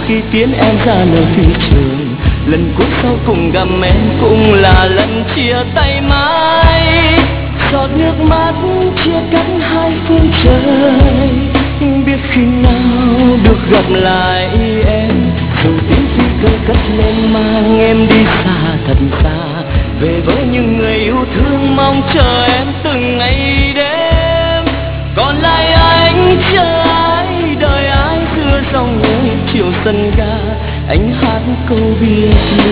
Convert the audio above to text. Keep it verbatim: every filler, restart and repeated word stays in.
khi tiến em ra nơi phi trường. Lần cuối sau cùng gặp em cũng là lần chia tay mãi. Giọt nước mắt chia cắt hai phương trời, biết khi nào được gặp lại em. Dù tiếng phi cơ cất lên mang em đi xa thật xa, về với những người yêu thương mong chờ em từng ngày đêm. Còn lại anh chờ ai, đợi ai giữa dòng người chiều sân ga, anh hát câu biệt